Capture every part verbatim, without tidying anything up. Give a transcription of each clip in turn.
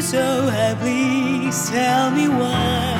so high, please tell me why.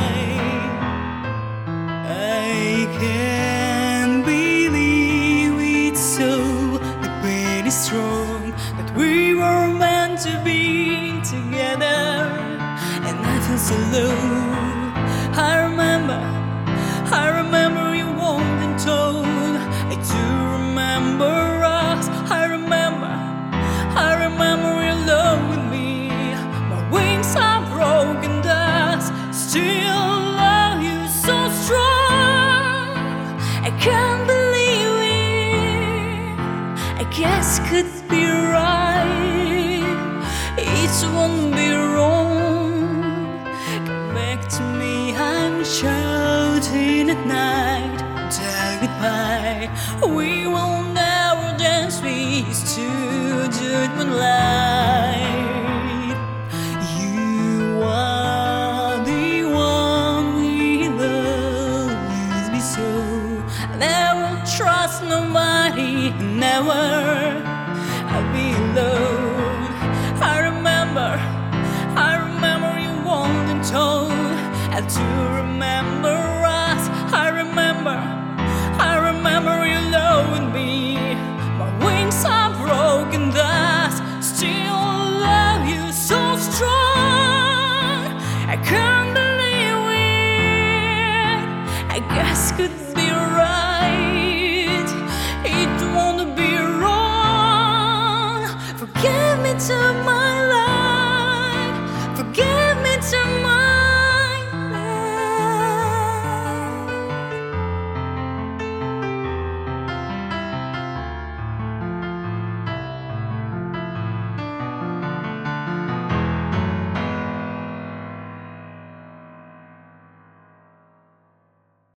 I can't believe it's so. The pain is strong, that we were meant to be together, and I feel so low. I remember, I remember you wanted told. I do remember us. I remember, I remember your love with me. My wings are broken, dust. Still love you so strong. I can't believe it. I guess could be right. It won't be wrong. Come back to me. I'm shouting at night. Tell goodbye. We will never dance with two to moonlight. You are the one we love. Please be so. Never trust nobody. Never I'll be alone. I remember, I remember you wanted told. I do remember us. I remember, I remember you loving me. My wings are broken, thus still love you so strong. I can't believe it. I guess could be right.